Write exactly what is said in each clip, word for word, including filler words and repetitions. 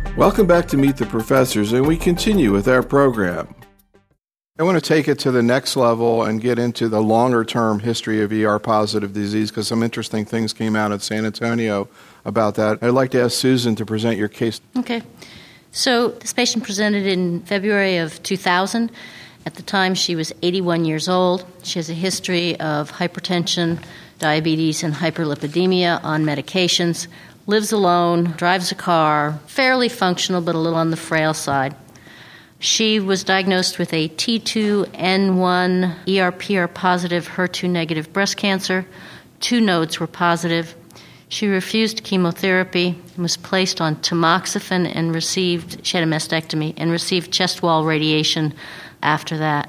Welcome back to Meet the Professors, and we continue with our program. I want to take it to the next level and get into the longer-term history of E R-positive disease because some interesting things came out at San Antonio about that. I'd like to ask Susan to present your case. Okay. So this patient presented in February of two thousand. At the time, she was eighty-one years old. She has a history of hypertension, diabetes, and hyperlipidemia on medications. Lives alone, drives a car, fairly functional but a little on the frail side. She was diagnosed with a T two N one E R P R positive H E R two negative breast cancer. Two nodes were positive. She refused chemotherapy and was placed on tamoxifen and received, she had a mastectomy, and received chest wall radiation after that.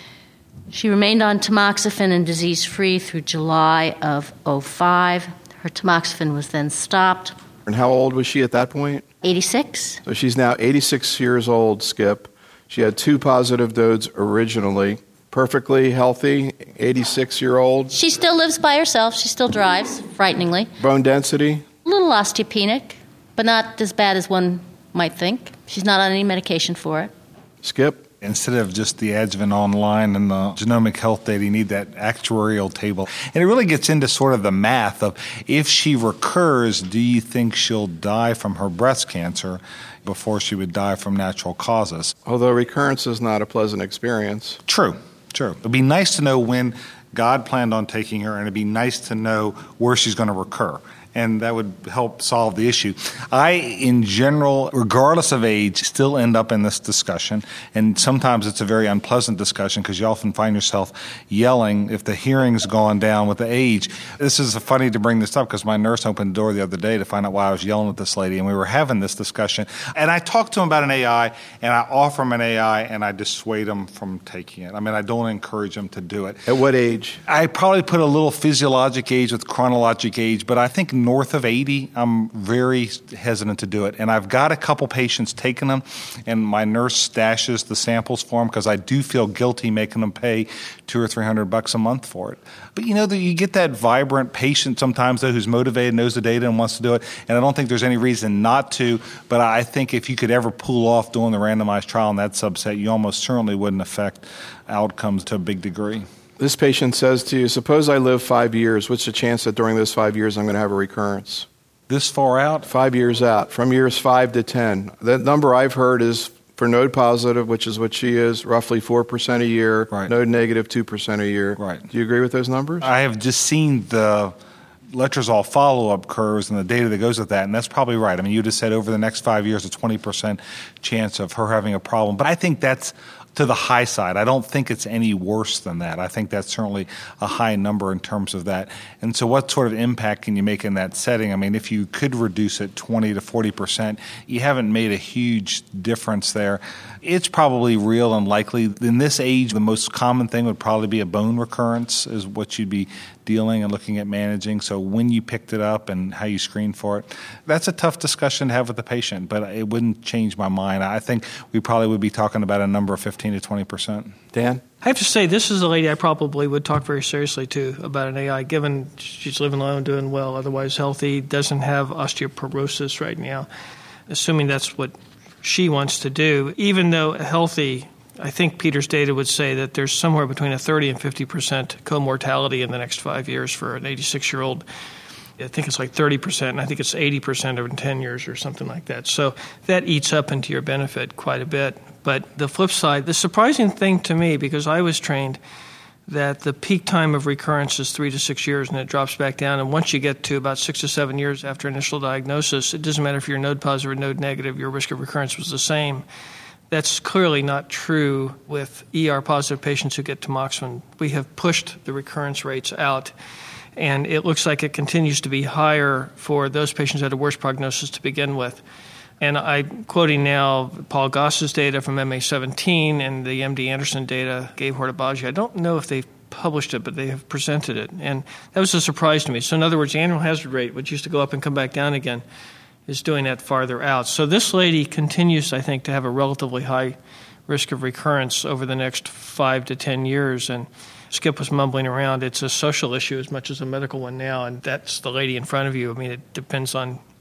She remained on tamoxifen and disease-free through July of oh five. Her tamoxifen was then stopped. And how old was she at that point? eighty-six. So she's now eighty-six years old, Skip. She had two positive nodes originally. Perfectly healthy, eighty-six-year-old. She still lives by herself. She still drives, frighteningly. Bone density? A little osteopenic, but not as bad as one might think. She's not on any medication for it. Skip? Instead of just the adjuvant online and the genomic health data, you need that actuarial table. And it really gets into sort of the math of if she recurs, do you think she'll die from her breast cancer before she would die from natural causes? Although recurrence is not a pleasant experience. True, true. It'd be nice to know when God planned on taking her, and it'd be nice to know where she's going to recur. And that would help solve the issue. I, in general, regardless of age, still end up in this discussion. And sometimes it's a very unpleasant discussion because you often find yourself yelling if the hearing's gone down with the age. This is funny to bring this up because my nurse opened the door the other day to find out why I was yelling at this lady. And we were having this discussion. And I talked to him about an A I, and I offer him an A I, and I dissuade him from taking it. I mean, I don't encourage him to do it. At what age? I probably put a little physiologic age with chronologic age, but I think north of eighty, I'm very hesitant to do it. And I've got a couple patients taking them, and my nurse stashes the samples for them because I do feel guilty making them pay two or three hundred bucks a month for it. But you know, that you get that vibrant patient sometimes, though, who's motivated, knows the data, and wants to do it. And I don't think there's any reason not to. But I think if you could ever pull off doing the randomized trial in that subset, you almost certainly wouldn't affect outcomes to a big degree. This patient says to you, suppose I live five years. What's the chance that during those five years I'm going to have a recurrence? This far out? Five years out, from years five to ten. The number I've heard is for node positive, which is what she is, roughly four percent a year. Right. Node negative, two percent a year. Right. Do you agree with those numbers? I have just seen the letrozole follow-up curves and the data that goes with that, and that's probably right. I mean, you just said over the next five years, a twenty percent chance of her having a problem. But I think that's to the high side. I don't think it's any worse than that. I think that's certainly a high number in terms of that. And so what sort of impact can you make in that setting? I mean, if you could reduce it twenty to forty percent, you haven't made a huge difference there. It's probably real and likely. In this age, the most common thing would probably be a bone recurrence is what you'd be dealing and looking at managing. So when you picked it up and how you screen for it, that's a tough discussion to have with the patient, but it wouldn't change my mind. I think we probably would be talking about a number of fifteen to twenty percent. Dan? I have to say, this is a lady I probably would talk very seriously to about an A I, given she's living alone, doing well, otherwise healthy, doesn't have osteoporosis right now, assuming that's what she wants to do. Even though healthy, I think Peter's data would say that there's somewhere between a thirty and fifty percent co-mortality in the next five years for an eighty-six-year-old. I think it's like thirty percent, and I think it's eighty percent over ten years or something like that. So that eats up into your benefit quite a bit. But the flip side, the surprising thing to me, because I was trained that the peak time of recurrence is three to six years, and it drops back down. And once you get to about six to seven years after initial diagnosis, it doesn't matter if you're node positive or node negative, your risk of recurrence was the same. That's clearly not true with E R-positive patients who get tamoxifen. We have pushed the recurrence rates out, and it looks like it continues to be higher for those patients that had a worse prognosis to begin with. And I'm quoting now Paul Goss's data from M A seventeen and the M D Anderson data, Gabe Hortabaji. I don't know if they've published it, but they have presented it. And that was a surprise to me. So in other words, the annual hazard rate, which used to go up and come back down again, is doing that farther out. So this lady continues, I think, to have a relatively high risk of recurrence over the next five to ten years. And Skip was mumbling around. It's a social issue as much as a medical one now, and that's the lady in front of you. I mean, it depends on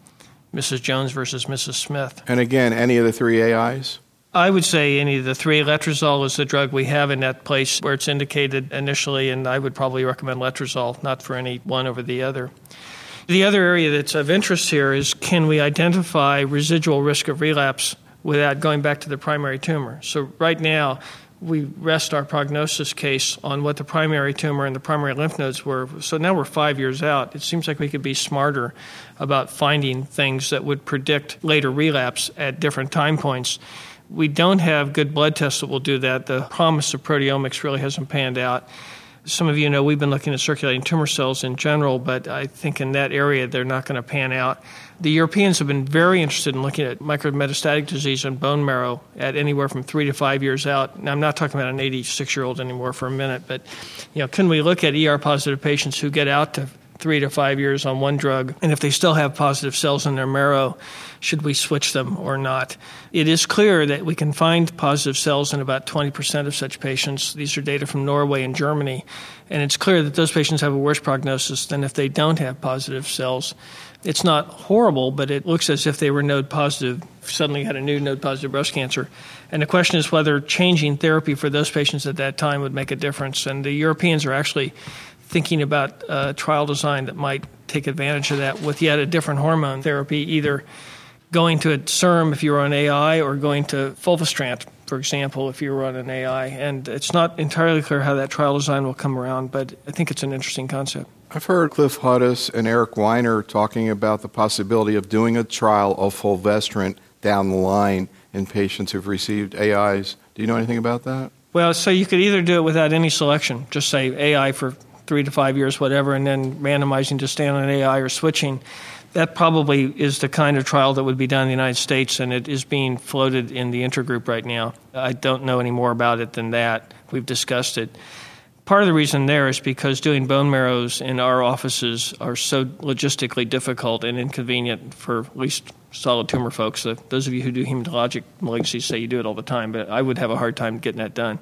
Missus Jones versus Missus Smith. And again, any of the three A Is? I would say any of the three. Letrozole is the drug we have in that place where it's indicated initially, and I would probably recommend letrozole, not for any one over the other. The other area that's of interest here is, can we identify residual risk of relapse without going back to the primary tumor? So right now, we rest our prognosis case on what the primary tumor and the primary lymph nodes were. So now we're five years out. It seems like we could be smarter about finding things that would predict later relapse at different time points. We don't have good blood tests that will do that. The promise of proteomics really hasn't panned out. Some of you know we've been looking at circulating tumor cells in general, but I think in that area they're not going to pan out. The Europeans have been very interested in looking at micrometastatic disease in bone marrow at anywhere from three to five years out. Now, I'm not talking about an eighty-six-year-old anymore for a minute, but you know, can we look at E R-positive patients who get out to three to five years on one drug, and if they still have positive cells in their marrow, should we switch them or not? It is clear that we can find positive cells in about twenty percent of such patients. These are data from Norway and Germany, and it's clear that those patients have a worse prognosis than if they don't have positive cells. It's not horrible, but it looks as if they were node positive, suddenly had a new node positive breast cancer. And the question is whether changing therapy for those patients at that time would make a difference. And the Europeans are actually thinking about a trial design that might take advantage of that with yet a different hormone therapy, either going to a S E R M if you were on A I or going to fulvestrant, for example, if you were on an A I. And it's not entirely clear how that trial design will come around, but I think it's an interesting concept. I've heard Cliff Hudis and Eric Weiner talking about the possibility of doing a trial of fulvestrant down the line in patients who've received A Is. Do you know anything about that? Well, so you could either do it without any selection, just say A I for three to five years, whatever, and then randomizing to stay on an A I or switching. That probably is the kind of trial that would be done in the United States, and it is being floated in the intergroup right now. I don't know any more about it than that. We've discussed it. Part of the reason there is because doing bone marrows in our offices are so logistically difficult and inconvenient for at least solid tumor folks. Uh, those of you who do hematologic malignancies say you do it all the time, but I would have a hard time getting that done.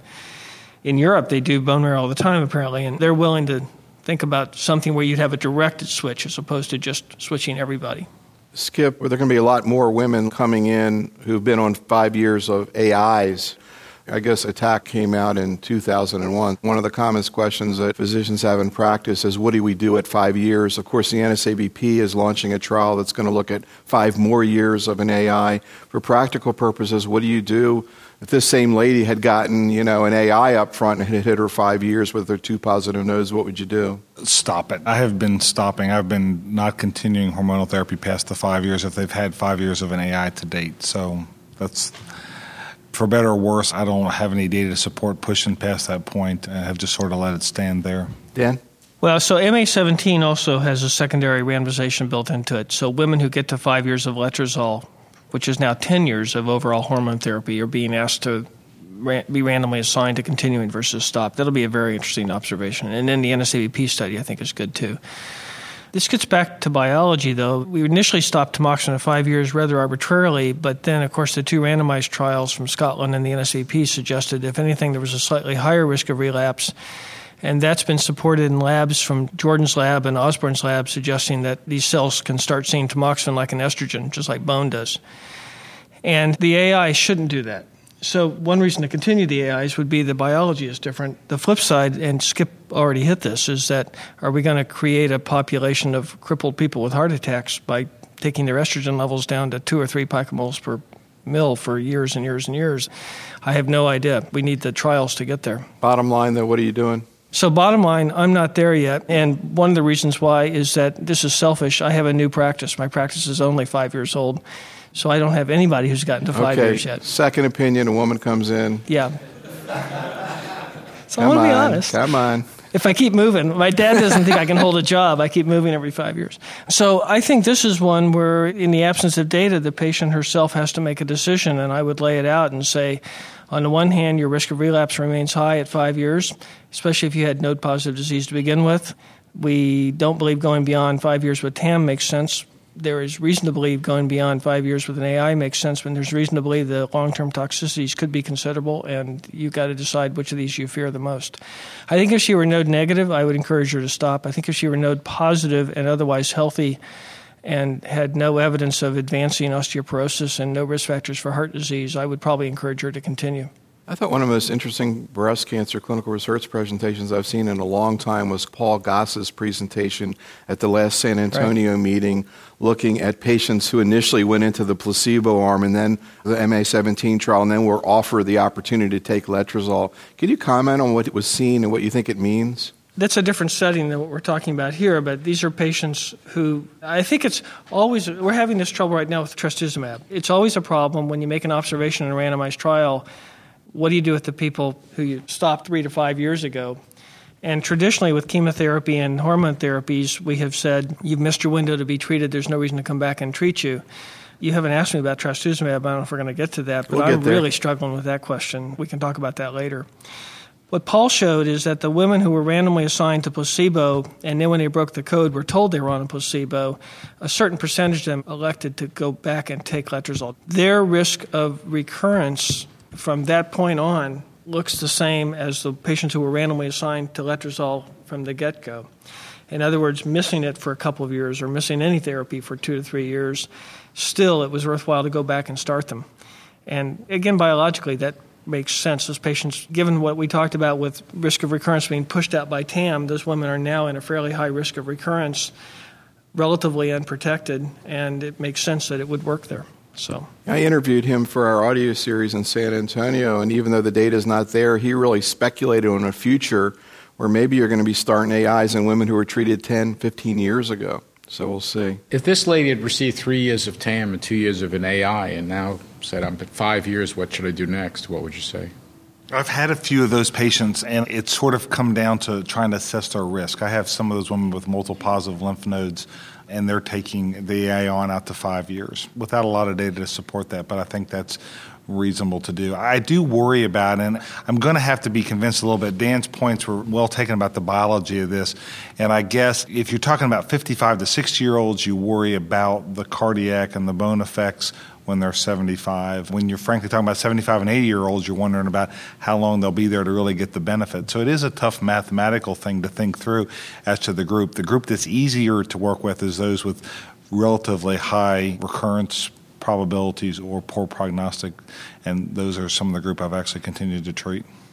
In Europe, they do bone marrow all the time, apparently, and they're willing to think about something where you'd have a directed switch as opposed to just switching everybody. Skip, are there going to be a lot more women coming in who've been on five years of A Is? I guess ATTACK came out in two thousand one. One of the common questions that physicians have in practice is, what do we do at five years? Of course, the N S A B P is launching a trial that's going to look at five more years of an A I. For practical purposes, what do you do if this same lady had gotten, you know, an A I up front and had hit her five years with her two positive nodes? What would you do? Stop it. I have been stopping. I've been not continuing hormonal therapy past the five years if they've had five years of an A I to date. So that's... For better or worse, I don't have any data to support pushing past that point. I have just sort of let it stand there. Dan? Well, so M A seventeen also has a secondary randomization built into it. So women who get to five years of letrozole, which is now ten years of overall hormone therapy, are being asked to ra- be randomly assigned to continuing versus stop. That'll be a very interesting observation. And then the N S A B P study, I think, is good too. This gets back to biology, though. We initially stopped tamoxifen at five years rather arbitrarily, but then, of course, the two randomized trials from Scotland and the N S A B P suggested, if anything, there was a slightly higher risk of relapse. And that's been supported in labs from Jordan's lab and Osborne's lab, suggesting that these cells can start seeing tamoxifen like an estrogen, just like bone does. And the A I shouldn't do that. So one reason to continue the A Is would be the biology is different. The flip side, and Skip already hit this, is that are we going to create a population of crippled people with heart attacks by taking their estrogen levels down to two or three picomoles per mil for years and years and years? I have no idea. We need the trials to get there. Bottom line, though, what are you doing? So bottom line, I'm not there yet. And one of the reasons why is that this is selfish. I have a new practice. My practice is only five years old. So I don't have anybody who's gotten to five okay. years yet. Second opinion, a woman comes in. Yeah. So come I want to be on, honest. Come on. If I keep moving, my dad doesn't think I can hold a job. I keep moving every five years. So I think this is one where, in the absence of data, the patient herself has to make a decision. And I would lay it out and say, on the one hand, your risk of relapse remains high at five years, especially if you had node-positive disease to begin with. We don't believe going beyond five years with T A M makes sense. There is reason to believe going beyond five years with an A I makes sense, when there's reason to believe the long-term toxicities could be considerable, and you've got to decide which of these you fear the most. I think if she were node negative, I would encourage her to stop. I think if she were node positive and otherwise healthy, and had no evidence of advancing osteoporosis and no risk factors for heart disease, I would probably encourage her to continue. I thought one of the most interesting breast cancer clinical research presentations I've seen in a long time was Paul Goss's presentation at the last San Antonio right. meeting, looking at patients who initially went into the placebo arm and then the M A seventeen trial and then were offered the opportunity to take letrozole. Can you comment on what was seen and what you think it means? That's a different setting than what we're talking about here, but these are patients who, I think it's always, we're having this trouble right now with trastuzumab. It's always a problem when you make an observation in a randomized trial. What do you do with the people who you stopped three to five years ago? And traditionally with chemotherapy and hormone therapies, we have said, you've missed your window to be treated, there's no reason to come back and treat you. You haven't asked me about trastuzumab, I don't know if we're going to get to that, but we'll I'm really struggling with that question. We can talk about that later. What Paul showed is that the women who were randomly assigned to placebo, and then when they broke the code were told they were on a placebo, a certain percentage of them elected to go back and take letrozole. Their risk of recurrence from that point on looks the same as the patients who were randomly assigned to letrozole from the get-go. In other words, missing it for a couple of years or missing any therapy for two to three years, still it was worthwhile to go back and start them. And again, biologically, that makes sense. Those patients, given what we talked about with risk of recurrence being pushed out by T A M, those women are now in a fairly high risk of recurrence, relatively unprotected, and it makes sense that it would work there. So I interviewed him for our audio series in San Antonio, and even though the data is not there, he really speculated on a future where maybe you're going to be starting A Is in women who were treated ten, fifteen years ago. So we'll see. If this lady had received three years of T A M and two years of an A I and now said, I'm at five years, what should I do next? What would you say? I've had a few of those patients, and it's sort of come down to trying to assess their risk. I have some of those women with multiple positive lymph nodes, and they're taking the A I on out to five years without a lot of data to support that, but I think that's reasonable to do. I do worry about, and I'm going to have to be convinced a little bit. Dan's points were well taken about the biology of this, and I guess if you're talking about fifty-five to sixty-year-olds, you worry about the cardiac and the bone effects when they're seventy-five. When you're frankly talking about seventy-five and eighty-year-olds, you're wondering about how long they'll be there to really get the benefit. So it is a tough mathematical thing to think through as to the group. The group that's easier to work with is those with relatively high recurrence probabilities or poor prognostic, and those are some of the group I've actually continued to treat.